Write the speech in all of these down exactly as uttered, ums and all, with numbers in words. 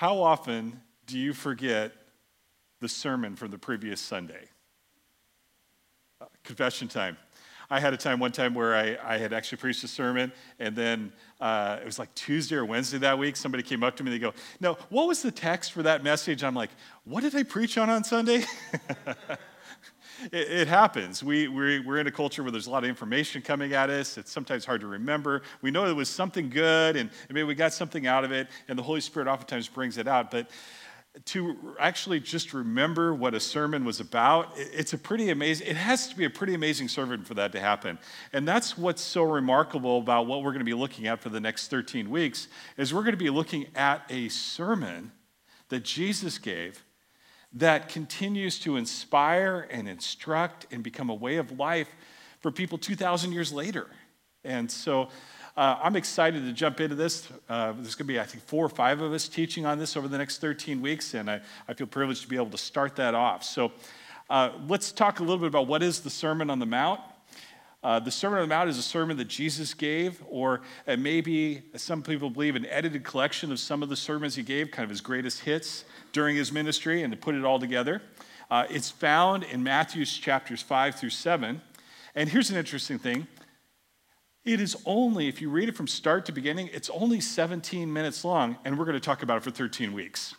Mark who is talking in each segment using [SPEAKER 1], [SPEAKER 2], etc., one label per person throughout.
[SPEAKER 1] How often do you forget the sermon from the previous Sunday? Uh, confession time. I had a time one time where I, I had actually preached a sermon, and then uh, it was like Tuesday or Wednesday that week. Somebody came up to me and they go, "No, what was the text for that message?" I'm like, "What did I preach on on Sunday?" It, it happens. We, we're, we're in a culture where there's a lot of information coming at us. It's sometimes hard to remember. We know it was something good, and, and maybe we got something out of it, and the Holy Spirit oftentimes brings it out. But to actually just remember what a sermon was about, it, it's a pretty amazing, it has to be a pretty amazing sermon for that to happen. And that's what's so remarkable about what we're going to be looking at for the next thirteen weeks, is we're going to be looking at a sermon that Jesus gave that continues to inspire and instruct and become a way of life for people two thousand years later. And so uh, I'm excited to jump into this. Uh, there's going to be, I think, four or five of us teaching on this over the next thirteen weeks, and I, I feel privileged to be able to start that off. So uh, let's talk a little bit about what is the Sermon on the Mount. Uh, the Sermon on the Mount is a sermon that Jesus gave, or uh, maybe some people believe an edited collection of some of the sermons he gave, kind of his greatest hits during his ministry, and to put it all together. Uh, it's found in Matthew's chapters five through seven. And here's an interesting thing. It is only, if you read it from start to beginning, it's only seventeen minutes long, and we're going to talk about it for thirteen weeks.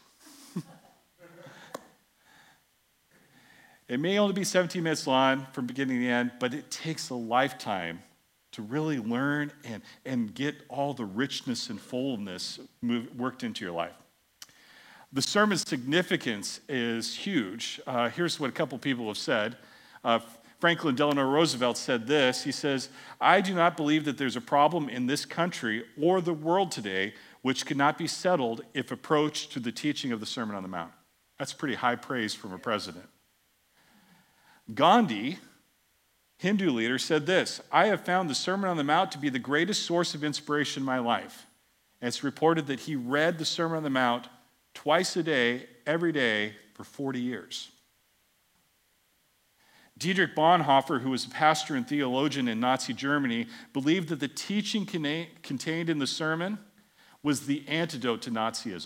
[SPEAKER 1] It may only be seventeen minutes long from beginning to end, but it takes a lifetime to really learn and, and get all the richness and fullness moved, worked into your life. The sermon's significance is huge. Uh, here's what a couple people have said. Uh, Franklin Delano Roosevelt said this. He says, "I do not believe that there's a problem in this country or the world today which cannot be settled if approached to the teaching of the Sermon on the Mount." That's pretty high praise from a president. Gandhi, Hindu leader, said this, "I have found the Sermon on the Mount to be the greatest source of inspiration in my life." And it's reported that he read the Sermon on the Mount twice a day, every day, for forty years. Dietrich Bonhoeffer, who was a pastor and theologian in Nazi Germany, believed that the teaching contained in the sermon was the antidote to Nazism.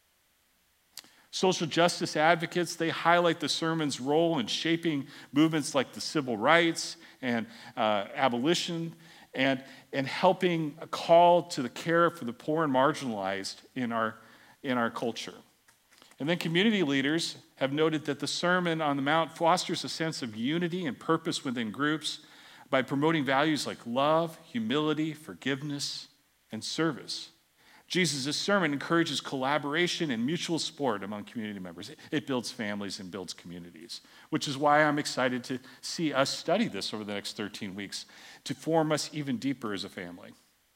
[SPEAKER 1] Social justice advocates, they highlight the sermon's role in shaping movements like the civil rights and uh, abolition, and, and helping a call to the care for the poor and marginalized in our, in our culture. And then community leaders have noted that the Sermon on the Mount fosters a sense of unity and purpose within groups by promoting values like love, humility, forgiveness, and service. Jesus' sermon encourages collaboration and mutual support among community members. It builds families and builds communities, which is why I'm excited to see us study this over the next thirteen weeks to form us even deeper as a family.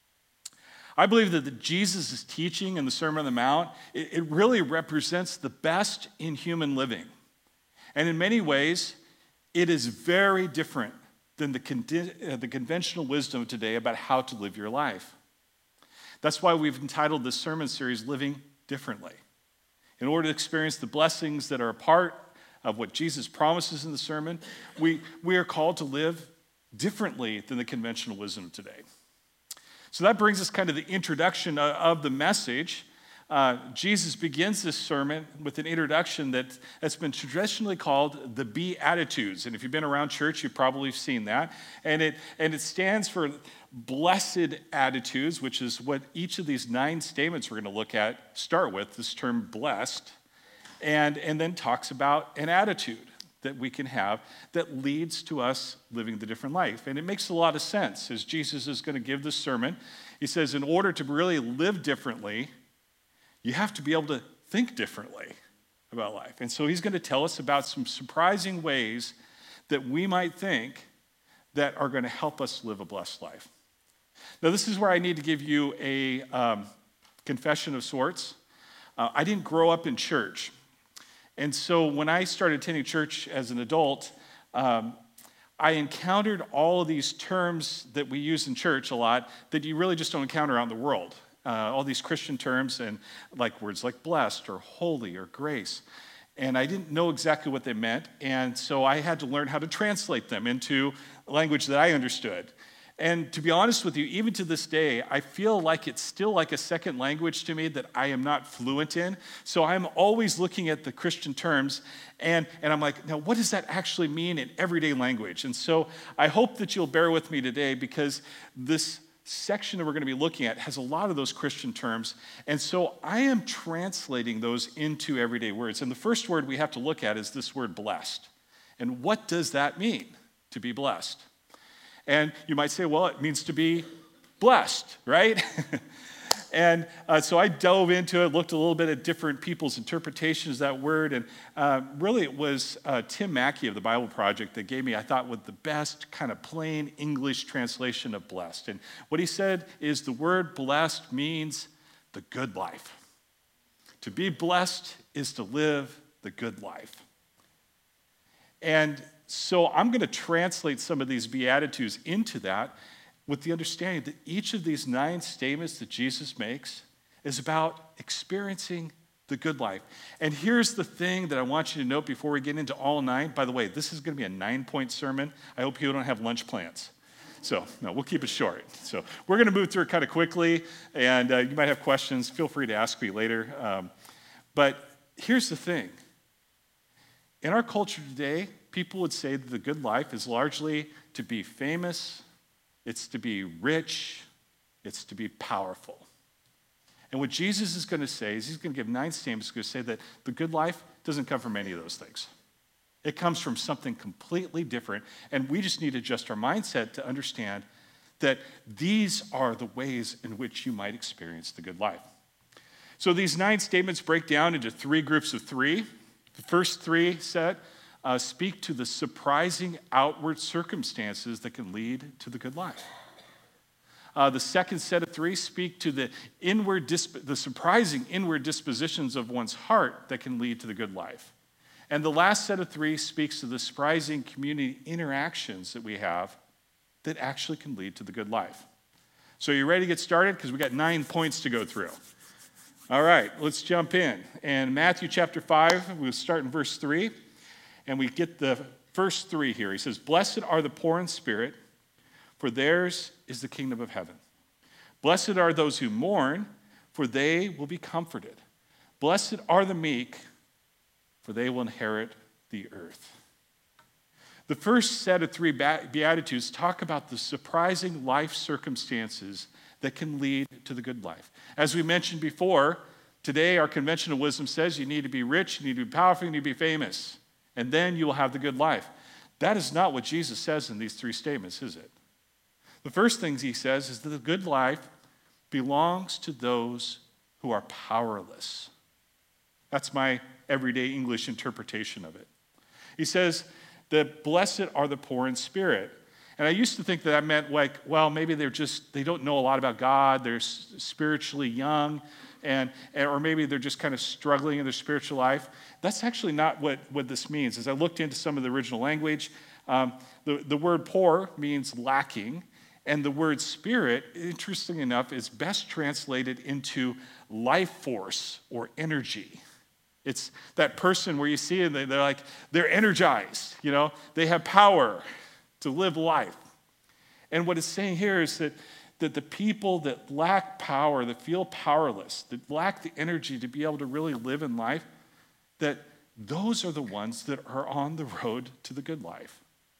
[SPEAKER 1] I believe that the Jesus' teaching in the Sermon on the Mount, it, it really represents the best in human living. And in many ways, it is very different than the, con- uh, the conventional wisdom of today about how to live your life. That's why we've entitled this sermon series, Living Differently. In order to experience the blessings that are a part of what Jesus promises in the sermon, we, we are called to live differently than the conventional wisdom of today. So that brings us kind of the introduction of the message. Uh, Jesus begins this sermon with an introduction that, that's been traditionally called the Beatitudes. And if you've been around church, you've probably seen that. And it, and it stands for blessed attitudes, which is what each of these nine statements we're going to look at start with, this term blessed, and, and then talks about an attitude that we can have that leads to us living the different life. And it makes a lot of sense as Jesus is going to give this sermon. He says, in order to really live differently, you have to be able to think differently about life. And so he's going to tell us about some surprising ways that we might think that are going to help us live a blessed life. Now, this is where I need to give you a um, confession of sorts. Uh, I didn't grow up in church. And so when I started attending church as an adult, um, I encountered all of these terms that we use in church a lot that you really just don't encounter out in the world. Uh, all these Christian terms and like words like blessed or holy or grace. And I didn't know exactly what they meant, and so I had to learn how to translate them into language that I understood. And to be honest with you, even to this day, I feel like it's still like a second language to me that I am not fluent in. So I'm always looking at the Christian terms, and, and I'm like, now what does that actually mean in everyday language? And so I hope that you'll bear with me today, because this section that we're going to be looking at has a lot of those Christian terms. And so I am translating those into everyday words. And the first word we have to look at is this word blessed. And what does that mean, to be blessed? And you might say, well, it means to be blessed, right? And uh, so I dove into it, looked a little bit at different people's interpretations of that word, and uh, really it was uh, Tim Mackey of the Bible Project that gave me, I thought, what the best kind of plain English translation of blessed. And what he said is the word blessed means the good life. To be blessed is to live the good life. And so I'm going to translate some of these Beatitudes into that, with the understanding that each of these nine statements that Jesus makes is about experiencing the good life. And here's the thing that I want you to note before we get into all nine. By the way, this is going to be a nine-point sermon. I hope you don't have lunch plans. So, no, we'll keep it short. So we're going to move through it kind of quickly, and uh, you might have questions. Feel free to ask me later. Um, but here's the thing. In our culture today, people would say that the good life is largely to be famous, it's to be rich, it's to be powerful. And what Jesus is going to say is he's going to give nine statements. He's going to say that the good life doesn't come from any of those things. It comes from something completely different, and we just need to adjust our mindset to understand that these are the ways in which you might experience the good life. So these nine statements break down into three groups of three. The first three set Uh, speak to the surprising outward circumstances that can lead to the good life. Uh, the second set of three speak to the inward, disp- the surprising inward dispositions of one's heart that can lead to the good life. And the last set of three speaks to the surprising community interactions that we have that actually can lead to the good life. So you ready to get started? Because we got nine points to go through. All right, let's jump in. And Matthew chapter five, we'll start in verse three. And we get the first three here. He says, "Blessed are the poor in spirit, for theirs is the kingdom of heaven. Blessed are those who mourn, for they will be comforted. Blessed are the meek, for they will inherit the earth." The first set of three Beatitudes talk about the surprising life circumstances that can lead to the good life. As we mentioned before, today our conventional wisdom says you need to be rich, you need to be powerful, you need to be famous, and then you will have the good life. That is not what Jesus says in these three statements, is it? The first thing he says is that the good life belongs to those who are powerless. That's my everyday English interpretation of it. He says that blessed are the poor in spirit. And I used to think that that meant like, well, maybe they're just, they don't know a lot about God, they're spiritually young, and, or maybe they're just kind of struggling in their spiritual life. That's actually not what, what this means. As I looked into some of the original language, um, the, the word poor means lacking, and the word spirit, interesting enough, is best translated into life force or energy. It's that person where you see it, they're like, they're energized, you know, they have power to live life. And what it's saying here is that, that the people that lack power, that feel powerless, that lack the energy to be able to really live in life, that those are the ones that are on the road to the good life.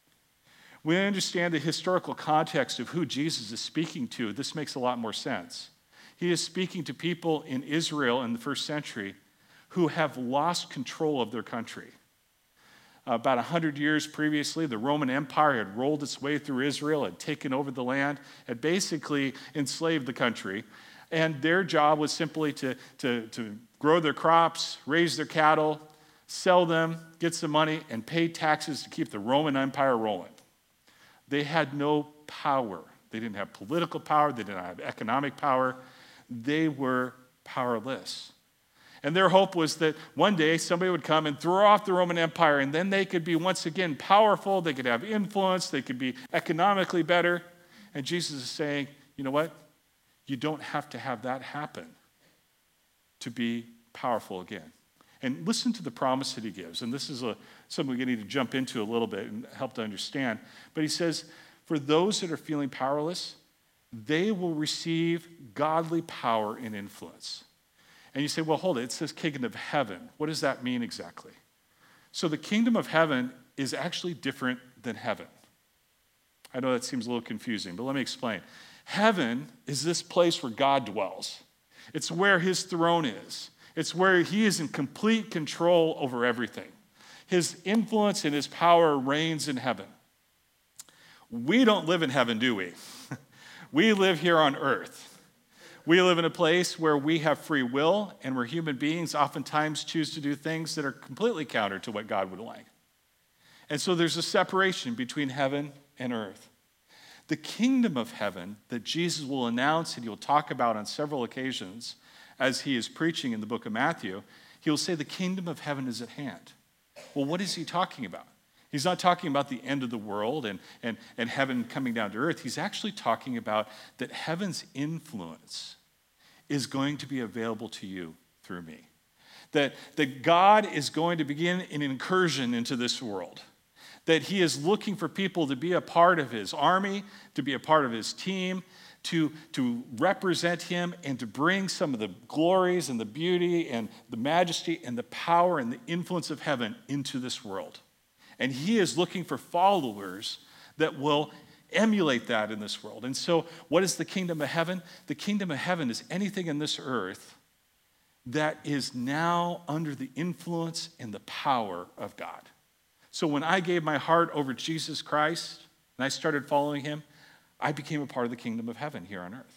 [SPEAKER 1] When we understand the historical context of who Jesus is speaking to, this makes a lot more sense. He is speaking to people in Israel in the first century who have lost control of their country. About one hundred years previously, the Roman Empire had rolled its way through Israel, had taken over the land, had basically enslaved the country. And their job was simply to, to, to grow their crops, raise their cattle, sell them, get some money, and pay taxes to keep the Roman Empire rolling. They had no power. They didn't have political power. They didn't have economic power. They were powerless. And their hope was that one day somebody would come and throw off the Roman Empire, and then they could be once again powerful, they could have influence, they could be economically better. And Jesus is saying, you know what? You don't have to have that happen to be powerful again. And listen to the promise that he gives. And this is a, something we need to jump into a little bit and help to understand. But he says, For those that are feeling powerless, they will receive godly power and influence. And you say, well, hold it. It says kingdom of heaven. What does that mean exactly? So the kingdom of heaven is actually different than heaven. I know that seems a little confusing, but let me explain. Heaven is this place where God dwells. It's where his throne is. It's where he is in complete control over everything. His influence and his power reigns in heaven. We don't live in heaven, do we? We live here on earth. We live in a place where we have free will and where human beings oftentimes choose to do things that are completely counter to what God would like. And so there's a separation between heaven and earth. The kingdom of heaven that Jesus will announce and he'll talk about on several occasions as he is preaching in the book of Matthew, he'll say the kingdom of heaven is at hand. Well, what is he talking about? He's not talking about the end of the world and, and, and heaven coming down to earth. He's actually talking about that heaven's influence is going to be available to you through me. That, that God is going to begin an incursion into this world. That he is looking for people to be a part of his army, to be a part of his team, to, to represent him and to bring some of the glories and the beauty and the majesty and the power and the influence of heaven into this world. And he is looking for followers that will emulate that in this world. And so what is the kingdom of heaven? The kingdom of heaven is anything in this earth that is now under the influence and the power of God. So when I gave my heart over Jesus Christ and I started following him, I became a part of the kingdom of heaven here on earth.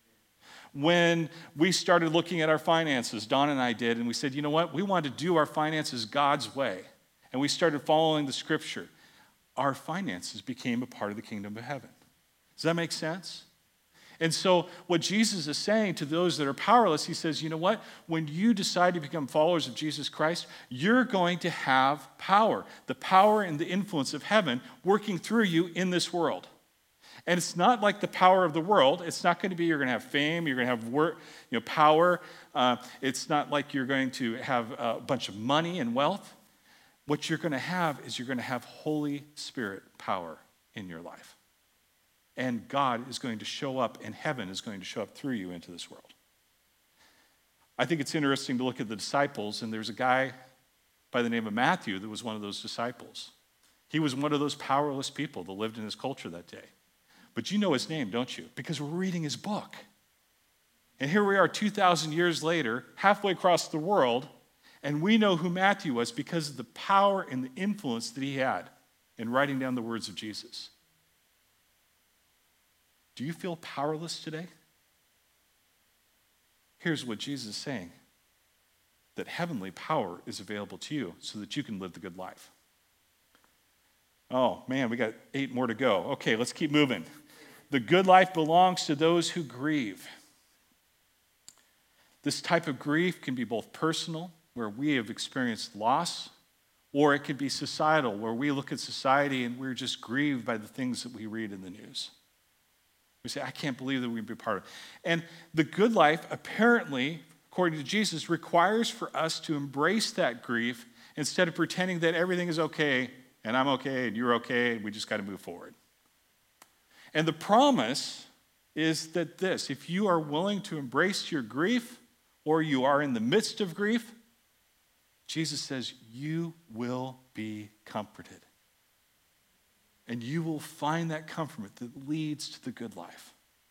[SPEAKER 1] When we started looking at our finances, Don and I did, and we said, you know what? We want to do our finances God's way. And we started following the scripture. Our finances became a part of the kingdom of heaven. Does that make sense? And so what Jesus is saying to those that are powerless, he says, you know what? When you decide to become followers of Jesus Christ, you're going to have power. The power and the influence of heaven working through you in this world. And it's not like the power of the world. It's not going to be you're going to have fame, you're going to have work, you know, power. Uh, it's not like you're going to have a bunch of money and wealth. What you're going to have is you're going to have Holy Spirit power in your life. And God is going to show up, and heaven is going to show up through you into this world. I think it's interesting to look at the disciples, and there's a guy by the name of Matthew that was one of those disciples. He was one of those powerless people that lived in his culture that day. But you know his name, don't you? Because we're reading his book. And here we are two thousand years later, halfway across the world, and we know who Matthew was because of the power and the influence that he had in writing down the words of Jesus. Do you feel powerless today? Here's what Jesus is saying, that heavenly power is available to you so that you can live the good life. Oh, man, we got eight more to go. Okay, let's keep moving. The good life belongs to those who grieve. This type of grief can be both personal, where we have experienced loss, or it could be societal, where we look at society and we're just grieved by the things that we read in the news. We say, I can't believe that we can be part of it. And the good life, apparently, according to Jesus, requires for us to embrace that grief instead of pretending that everything is okay, and I'm okay, and you're okay, and we just got to move forward. And the promise is that this, if you are willing to embrace your grief, or you are in the midst of grief, Jesus says, you will be comforted. And you will find that comfort that leads to the good life.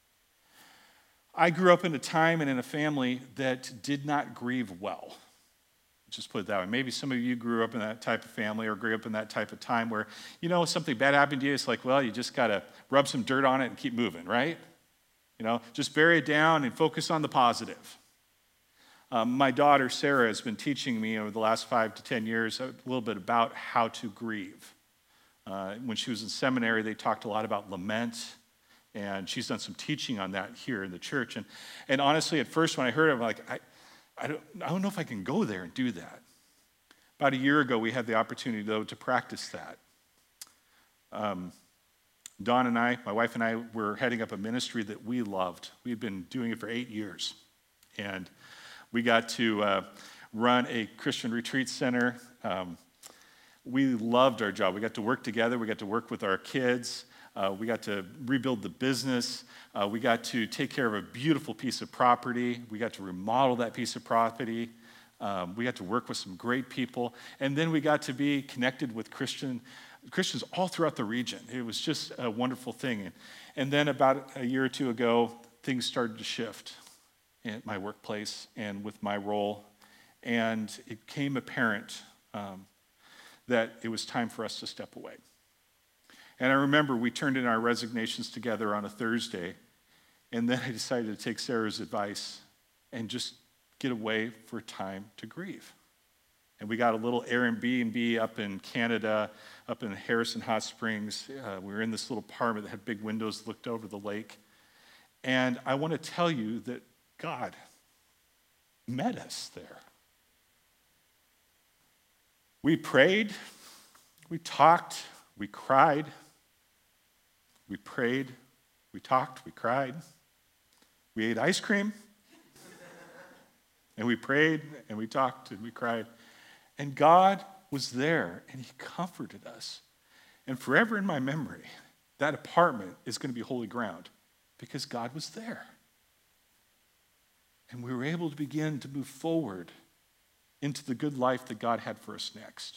[SPEAKER 1] I grew up in a time and in a family that did not grieve well. Just put it that way. Maybe some of you grew up in that type of family or grew up in that type of time where, you know, something bad happened to you. It's like, well, you just got to rub some dirt on it and keep moving, right? You know, just bury it down and focus on the positive. Um, my daughter, Sarah, has been teaching me over the last five to ten years a little bit about how to grieve. Uh, when she was in seminary, they talked a lot about lament, and she's done some teaching on that here in the church. And, and honestly, at first when I heard it, I'm like, I, I, don't, I don't know if I can go there and do that. About a year ago, we had the opportunity, though, to practice that. Um, Dawn and I, my wife and I, were heading up a ministry that we loved. We had been doing it for eight years. And we got to uh, run a Christian retreat center. Um, we loved our job. We got to work together. We got to work with our kids. Uh, we got to rebuild the business. Uh, we got to take care of a beautiful piece of property. We got to remodel that piece of property. Um, we got to work with some great people. And then we got to be connected with Christian, Christians all throughout the region. It was just a wonderful thing. And, and then about a year or two ago, things started to shift at my workplace and with my role. And it became apparent um, that it was time for us to step away. And I remember we turned in our resignations together on a Thursday, and then I decided to take Sarah's advice and just get away for time to grieve. And we got a little Airbnb up in Canada, up in Harrison Hot Springs. Uh, we were in this little apartment that had big windows, looked over the lake. And I want to tell you that God met us there. We prayed, we talked, we cried. We prayed, we talked, we cried. We ate ice cream. And we prayed, and we talked, and we cried. And God was there, and he comforted us. And forever in my memory, that apartment is going to be holy ground because God was there. And we were able to begin to move forward into the good life that God had for us next.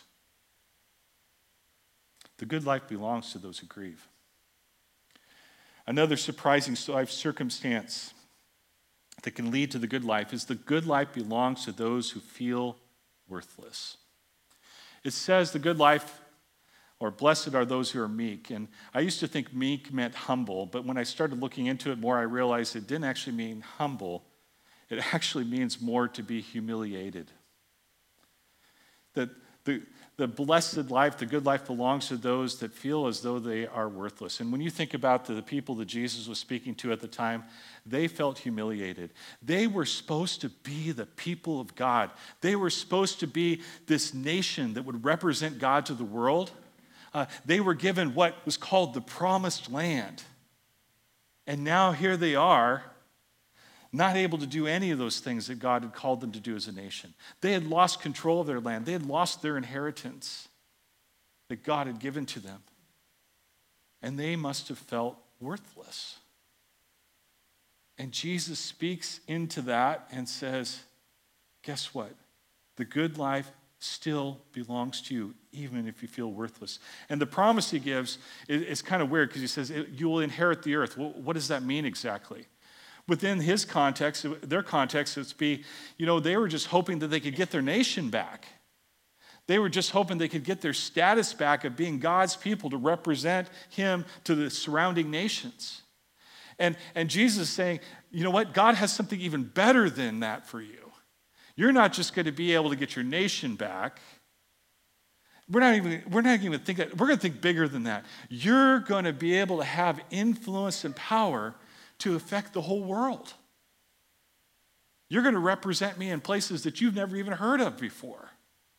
[SPEAKER 1] The good life belongs to those who grieve. Another surprising circumstance that can lead to the good life is the good life belongs to those who feel worthless. It says the good life, or blessed are those who are meek. And I used to think meek meant humble, but when I started looking into it more, I realized it didn't actually mean humble. It actually means more to be humiliated. That the, the blessed life, the good life belongs to those that feel as though they are worthless. And when you think about the, the people that Jesus was speaking to at the time, they felt humiliated. They were supposed to be the people of God. They were supposed to be this nation that would represent God to the world. Uh, they were given what was called the promised land. And now here they are, not able to do any of those things that God had called them to do as a nation. They had lost control of their land. They had lost their inheritance that God had given to them. And they must have felt worthless. And Jesus speaks into that and says, guess what? The good life still belongs to you, even if you feel worthless. And the promise he gives is, is kind of weird because he says, you will inherit the earth. Well, what does that mean exactly? Within his context, their context, it's be, you know, they were just hoping that they could get their nation back. They were just hoping they could get their status back of being God's people to represent him to the surrounding nations. And, and Jesus is saying, you know what? God has something even better than that for you. You're not just going to be able to get your nation back. We're not even, we're not even think that. We're going to think bigger than that. You're going to be able to have influence and power to affect the whole world. You're going to represent me in places that you've never even heard of before.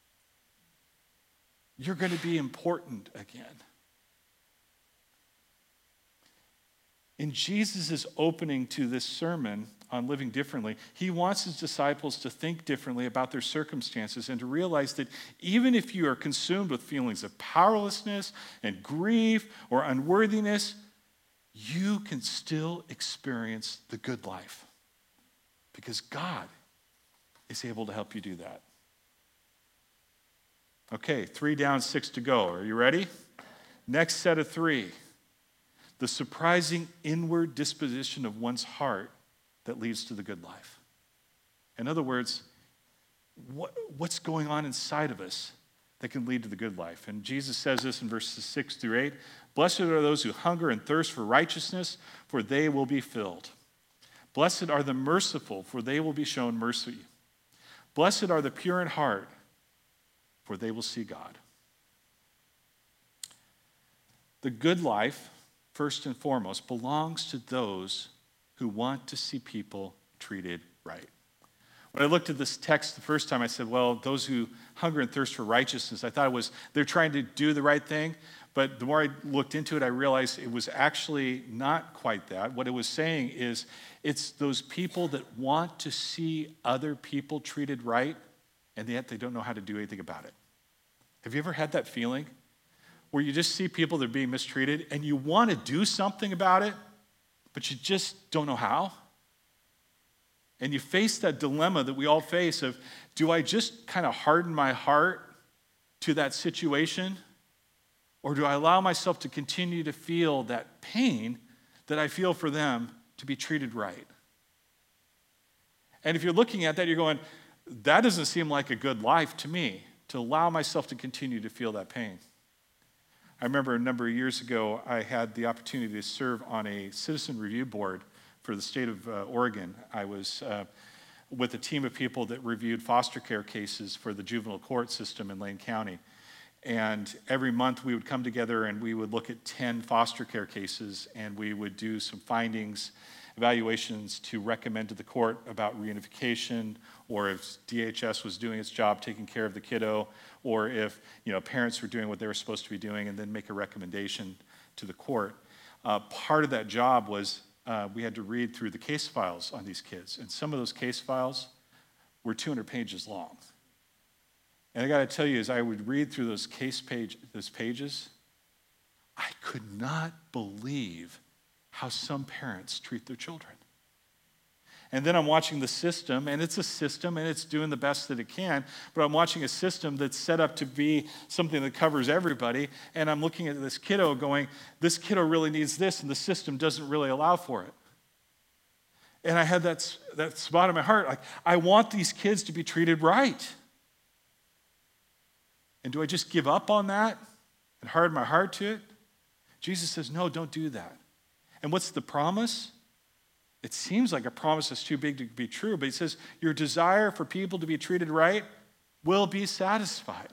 [SPEAKER 1] You're going to be important again. In Jesus' opening to this sermon on living differently, he wants his disciples to think differently about their circumstances and to realize that even if you are consumed with feelings of powerlessness and grief or unworthiness, you can still experience the good life because God is able to help you do that. Okay, three down, six to go. Are you ready? Next set of three. The surprising inward disposition of one's heart that leads to the good life. In other words, what, what's going on inside of us that can lead to the good life? And Jesus says this in verses six through eight. Blessed are those who hunger and thirst for righteousness, for they will be filled. Blessed are the merciful, for they will be shown mercy. Blessed are the pure in heart, for they will see God. The good life, first and foremost, belongs to those who want to see people treated right. When I looked at this text the first time, I said, well, those who hunger and thirst for righteousness, I thought it was they're trying to do the right thing. But the more I looked into it, I realized it was actually not quite that. What it was saying is it's those people that want to see other people treated right, and yet they don't know how to do anything about it. Have you ever had that feeling? where you just see people that are being mistreated and you want to do something about it, but you just don't know how? And you face that dilemma that we all face of, do I just kind of harden my heart to that situation? Or do I allow myself to continue to feel that pain that I feel for them to be treated right? And if you're looking at that, you're going, that doesn't seem like a good life to me, to allow myself to continue to feel that pain. I remember a number of years ago, I had the opportunity to serve on a citizen review board for the state of uh, Oregon. I was uh, with a team of people that reviewed foster care cases for the juvenile court system in Lane County. And every month we would come together and we would look at ten foster care cases, and we would do some findings, evaluations to recommend to the court about reunification, or if D H S was doing its job taking care of the kiddo, or if you know parents were doing what they were supposed to be doing, and then make a recommendation to the court. Uh, part of that job was uh, we had to read through the case files on these kids, and some of those case files were two hundred pages long. And I got to tell you, as I would read through those case page, those pages, I could not believe how some parents treat their children. And then I'm watching the system, and it's a system, and it's doing the best that it can, but I'm watching a system that's set up to be something that covers everybody, and I'm looking at this kiddo going, this kiddo really needs this, and the system doesn't really allow for it. And I had that, that spot in my heart, like, I want these kids to be treated right. And do I just give up on that and harden my heart to it? Jesus says, no, don't do that. And what's the promise? It seems like a promise that's too big to be true, but he says, your desire for people to be treated right will be satisfied.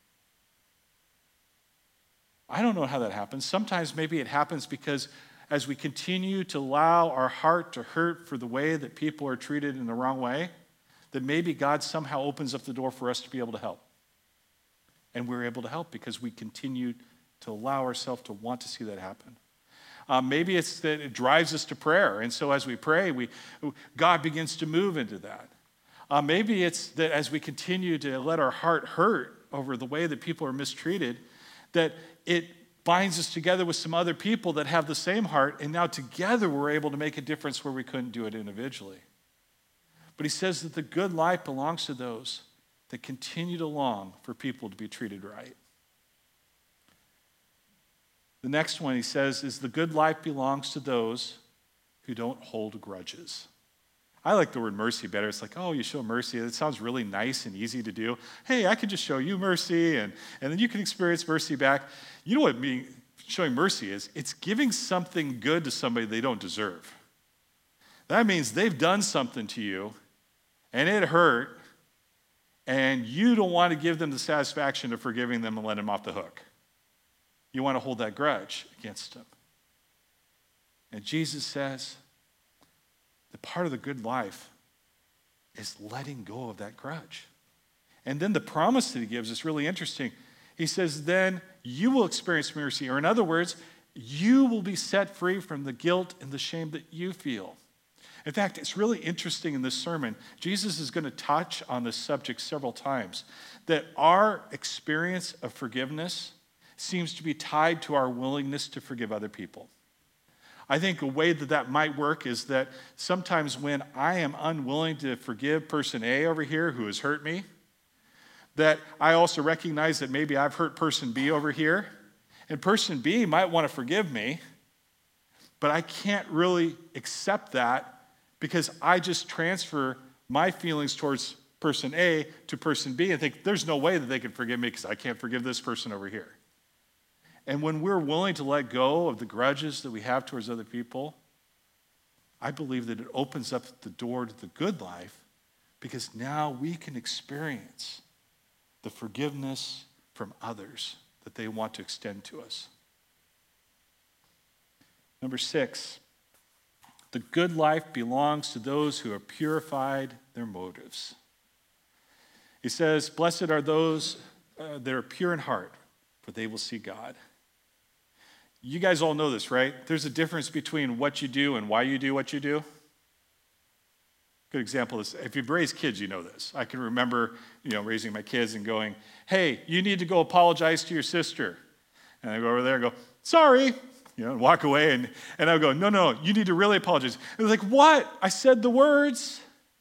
[SPEAKER 1] I don't know how that happens. Sometimes maybe it happens because as we continue to allow our heart to hurt for the way that people are treated in the wrong way, that maybe God somehow opens up the door for us to be able to help. And we're able to help because we continue to allow ourselves to want to see that happen. Uh, maybe it's that it drives us to prayer, and so as we pray, we God begins to move into that. Uh, maybe it's that as we continue to let our heart hurt over the way that people are mistreated, that it binds us together with some other people that have the same heart, and now together we're able to make a difference where we couldn't do it individually. But he says that the good life belongs to those that continue to long for people to be treated right. The next one he says is the good life belongs to those who don't hold grudges. I like the word mercy better. It's like, oh, you show mercy. It sounds really nice and easy to do. Hey, I can just show you mercy, and, and then you can experience mercy back. You know what being, showing mercy is? It's giving something good to somebody they don't deserve. That means they've done something to you, and it hurt, and you don't want to give them the satisfaction of forgiving them and letting them off the hook. You want to hold that grudge against them. And Jesus says that part of the good life is letting go of that grudge. And then the promise that he gives is really interesting. He says, then you will experience mercy. Or in other words, you will be set free from the guilt and the shame that you feel. In fact, it's really interesting in this sermon. Jesus is going to touch on this subject several times, that our experience of forgiveness seems to be tied to our willingness to forgive other people. I think a way that that might work is that sometimes when I am unwilling to forgive person A over here who has hurt me, that I also recognize that maybe I've hurt person B over here, and person B might want to forgive me, but I can't really accept that because I just transfer my feelings towards person A to person B and think there's no way that they can forgive me because I can't forgive this person over here. And when we're willing to let go of the grudges that we have towards other people, I believe that it opens up the door to the good life because now we can experience the forgiveness from others that they want to extend to us. Number six, the good life belongs to those who have purified their motives. He says, blessed are those uh, that are pure in heart, for they will see God. You guys all know this, right? There's a difference between what you do and why you do what you do. Good example is, if you've raised kids, you know this. I can remember, you know, raising my kids and going, hey, you need to go apologize to your sister. And I go over there and go, sorry, you know, and walk away. And, and I go, no, no, you need to really apologize. And they're like, what? I said the words.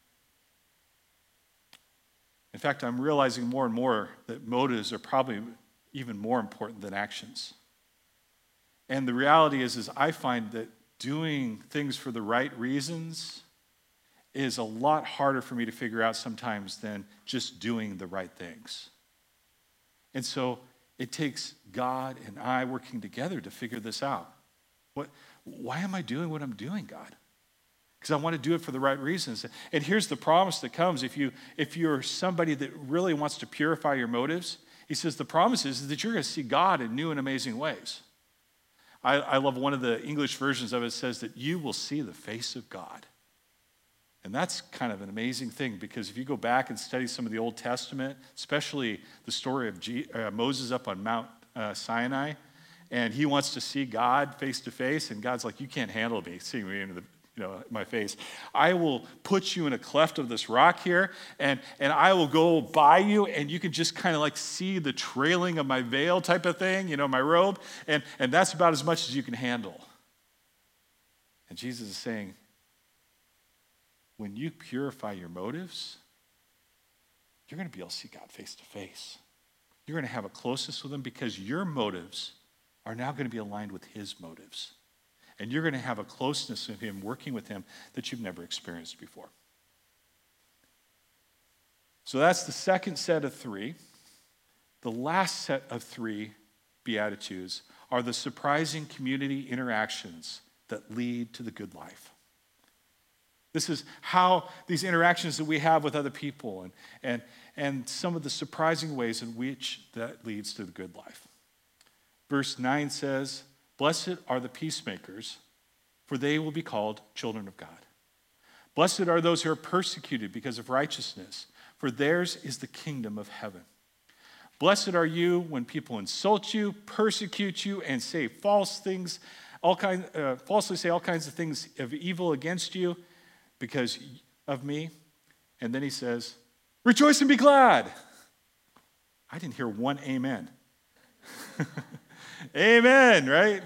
[SPEAKER 1] In fact, I'm realizing more and more that motives are probably even more important than actions. And the reality is, is I find that doing things for the right reasons is a lot harder for me to figure out sometimes than just doing the right things. And so it takes God and I working together to figure this out. What, why am I doing what I'm doing, God? Because I want to do it for the right reasons. And here's the promise that comes if, you, if you're somebody that really wants to purify your motives. He says the promise is that you're going to see God in new and amazing ways. I, I love one of the English versions of it says that you will see the face of God. And that's kind of an amazing thing because if you go back and study some of the Old Testament, especially the story of G, uh, Moses up on Mount uh, Sinai, and he wants to see God face to face, and God's like, you can't handle me seeing me into the, you know, my face. I will put you in a cleft of this rock here, and, and I will go by you, and you can just kind of like see the trailing of my veil type of thing, you know, my robe, and, and that's about as much as you can handle. And Jesus is saying, when you purify your motives, you're going to be able to see God face to face. You're going to have a closeness with him because your motives are now going to be aligned with his motives. And you're going to have a closeness with him, working with him, that you've never experienced before. So that's the second set of three. The last set of three Beatitudes are the surprising community interactions that lead to the good life. This is how these interactions that we have with other people and, and, and some of the surprising ways in which that leads to the good life. Verse nine says, blessed are the peacemakers, for they will be called children of God. Blessed are those who are persecuted because of righteousness, for theirs is the kingdom of heaven. Blessed are you when people insult you, persecute you, and say false things, all kind, uh, falsely say all kinds of things of evil against you because of me. And then he says, rejoice and be glad. I didn't hear one amen. Amen, right?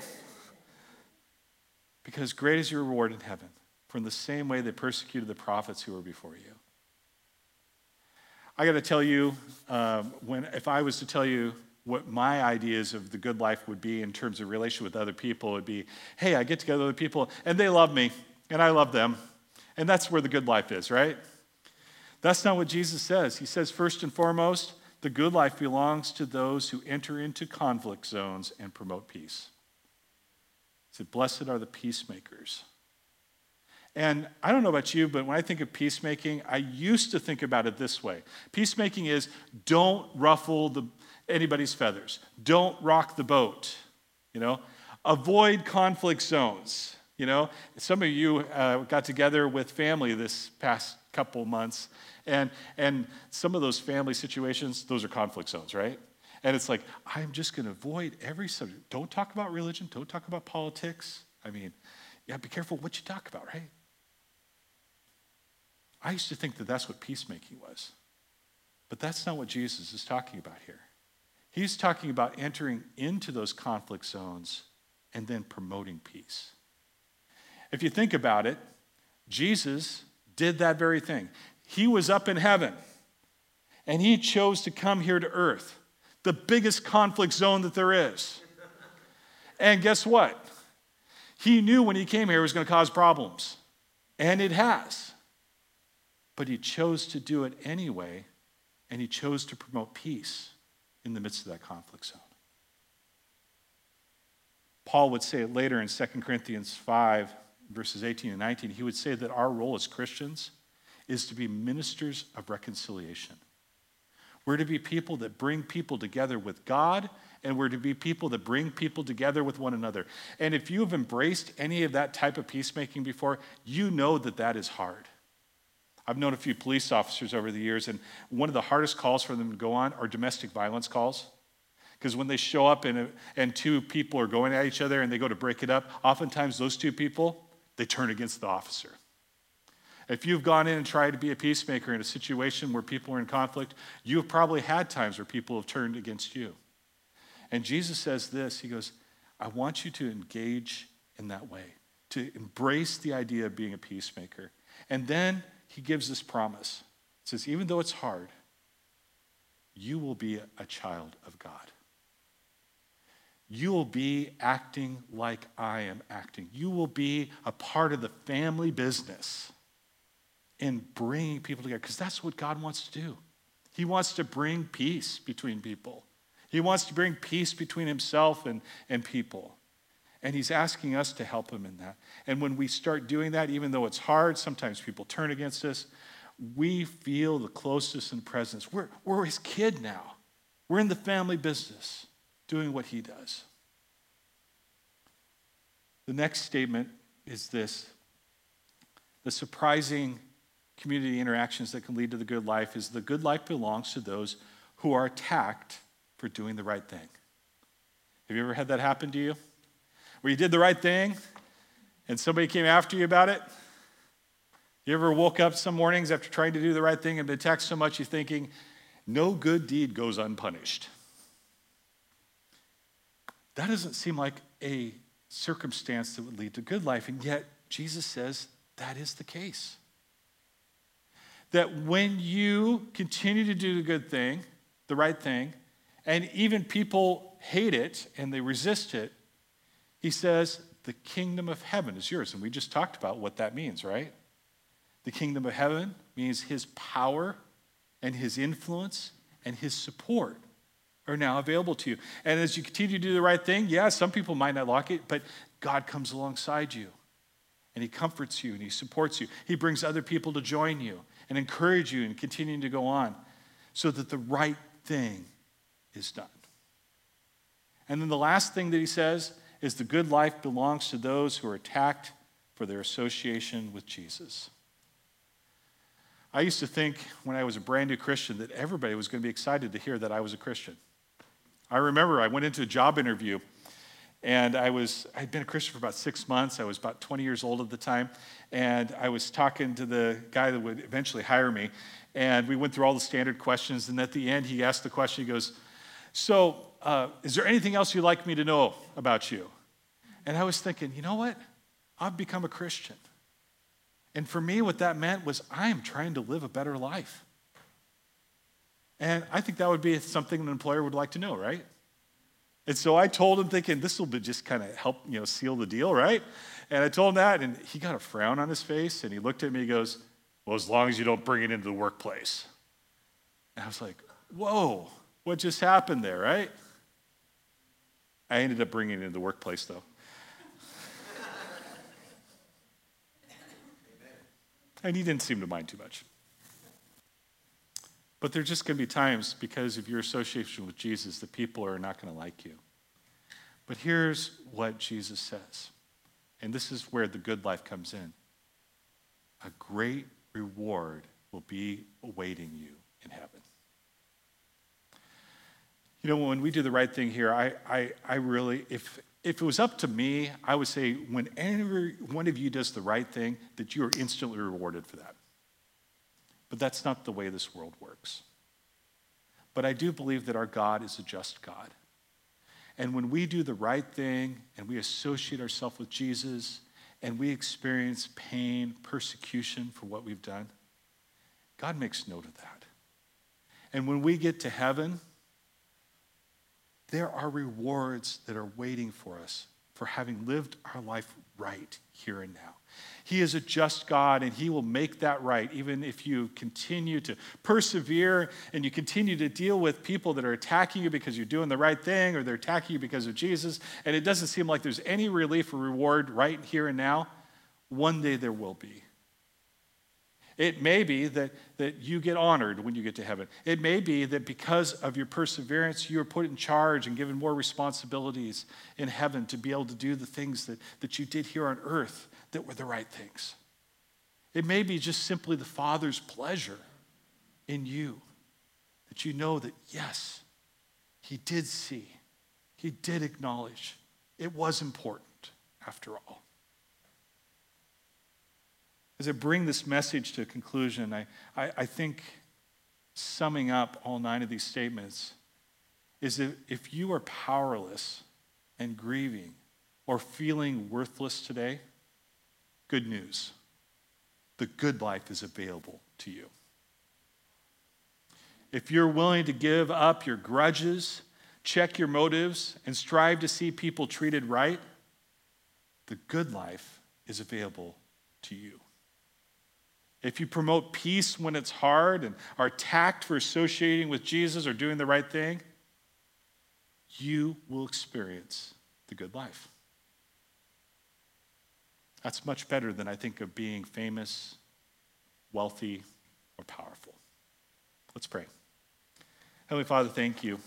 [SPEAKER 1] Because great is your reward in heaven, for in the same way they persecuted the prophets who were before you. I got to tell you, um, when if I was to tell you what my ideas of the good life would be in terms of relation with other people, it would be, hey, I get together with other people, and they love me, and I love them, and that's where the good life is, right? That's not what Jesus says. He says, first and foremost, the good life belongs to those who enter into conflict zones and promote peace. He said, blessed are the peacemakers. And I don't know about you, but when I think of peacemaking, I used to think about it this way. Peacemaking is don't ruffle the, anybody's feathers. Don't rock the boat, you know. Avoid conflict zones, you know. Some of you uh, got together with family this past couple months, and, and some of those family situations, those are conflict zones, right? And it's like, I'm just going to avoid every subject. Don't talk about religion. Don't talk about politics. I mean, yeah, be careful what you talk about, right? I used to think that that's what peacemaking was. But that's not what Jesus is talking about here. He's talking about entering into those conflict zones and then promoting peace. If you think about it, Jesus did that very thing. He was up in heaven, and he chose to come here to earth, the biggest conflict zone that there is. And guess what? He knew when he came here it was going to cause problems, and it has. But he chose to do it anyway, and he chose to promote peace in the midst of that conflict zone. Paul would say it later in Second Corinthians five, verses eighteen and nineteen. He would say that our role as Christians is to be ministers of reconciliation. We're to be people that bring people together with God, and we're to be people that bring people together with one another. And if you have embraced any of that type of peacemaking before, you know that that is hard. I've known a few police officers over the years, and one of the hardest calls for them to go on are domestic violence calls. Because when they show up and, a, and two people are going at each other and they go to break it up, oftentimes those two people, they turn against the officer. If you've gone in and tried to be a peacemaker in a situation where people are in conflict, you have probably had times where people have turned against you. And Jesus says this, he goes, I want you to engage in that way, to embrace the idea of being a peacemaker. And then he gives this promise. He says, even though it's hard, you will be a child of God. You will be acting like I am acting. You will be a part of the family business in bringing people together, because that's what God wants to do. He wants to bring peace between people. He wants to bring peace between himself and, and people. And he's asking us to help him in that. And when we start doing that, even though it's hard, sometimes people turn against us, we feel the closeness and presence. We're, we're his kid now. We're in the family business doing what he does. The next statement is this. The surprising community interactions that can lead to the good life is the good life belongs to those who are attacked for doing the right thing. Have you ever had that happen to you? Where you did the right thing and somebody came after you about it? You ever woke up some mornings after trying to do the right thing and been attacked so much you're thinking, no good deed goes unpunished? That doesn't seem like a circumstance that would lead to good life, and yet Jesus says that is the case. That when you continue to do the good thing, the right thing, and even people hate it and they resist it, he says the kingdom of heaven is yours. And we just talked about what that means, right? The kingdom of heaven means his power and his influence and his support are now available to you. And as you continue to do the right thing, yeah, some people might not like it, but God comes alongside you and he comforts you and he supports you. He brings other people to join you and encourage you in continuing to go on so that the right thing is done. And then the last thing that he says is the good life belongs to those who are attacked for their association with Jesus. I used to think when I was a brand new Christian that everybody was going to be excited to hear that I was a Christian. I remember I went into a job interview and I was, I'd been a Christian for about six months. I was about twenty years old at the time. And I was talking to the guy that would eventually hire me. And we went through all the standard questions. And at the end, he asked the question, he goes, so uh, is there anything else you'd like me to know about you? And I was thinking, you know what? I've become a Christian. And for me, what that meant was I'm trying to live a better life. And I think that would be something an employer would like to know, right? And so I told him thinking, this will be just kind of help, you know, seal the deal, right? And I told him that, and he got a frown on his face, and he looked at me, he goes, well, as long as you don't bring it into the workplace. And I was like, whoa, what just happened there, right? I ended up bringing it into the workplace, though. And he didn't seem to mind too much. But there's just going to be times, because of your association with Jesus, that people are not going to like you. But here's what Jesus says, and this is where the good life comes in. A great reward will be awaiting you in heaven. You know, when we do the right thing here, I, I, I really, if, if it was up to me, I would say whenever one of you does the right thing, that you are instantly rewarded for that. But that's not the way this world works. But I do believe that our God is a just God. And when we do the right thing and we associate ourselves with Jesus and we experience pain, persecution for what we've done, God makes note of that. And when we get to heaven, there are rewards that are waiting for us for having lived our life right here and now. He is a just God, and he will make that right, even if you continue to persevere and you continue to deal with people that are attacking you because you're doing the right thing, or they're attacking you because of Jesus, and it doesn't seem like there's any relief or reward right here and now. One day there will be. It may be that, that you get honored when you get to heaven. It may be that because of your perseverance, you are put in charge and given more responsibilities in heaven to be able to do the things that, that you did here on earth that were the right things. It may be just simply the Father's pleasure in you, that you know that, yes, he did see, he did acknowledge, it was important after all. As I bring this message to a conclusion, I, I, I think summing up all nine of these statements is if, if you are powerless and grieving or feeling worthless today, good news. The good life is available to you. If you're willing to give up your grudges, check your motives, and strive to see people treated right, the good life is available to you. If you promote peace when it's hard and are tact for associating with Jesus or doing the right thing, you will experience the good life. That's much better than I think of being famous, wealthy, or powerful. Let's pray. Heavenly Father, thank you.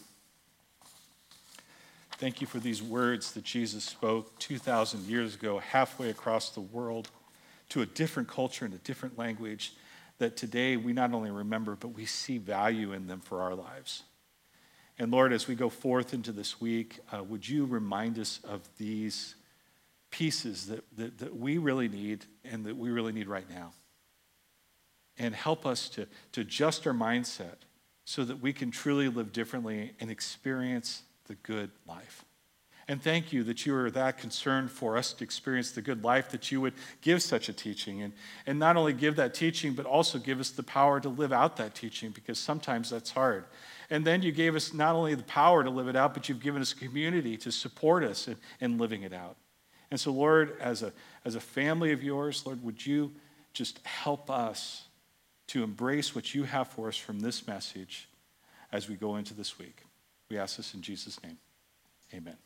[SPEAKER 1] Thank you for these words that Jesus spoke two thousand years ago, halfway across the world, to a different culture and a different language, that today we not only remember, but we see value in them for our lives. And Lord, as we go forth into this week, uh, would you remind us of these pieces that, that, that we really need and that we really need right now? And help us to, to adjust our mindset so that we can truly live differently and experience the good life. And thank you that you are that concerned for us to experience the good life, that you would give such a teaching. And, and not only give that teaching, but also give us the power to live out that teaching, because sometimes that's hard. And then you gave us not only the power to live it out, but you've given us a community to support us in, in living it out. And so, Lord, as a, as a family of yours, Lord, would you just help us to embrace what you have for us from this message as we go into this week. We ask this in Jesus' name. Amen.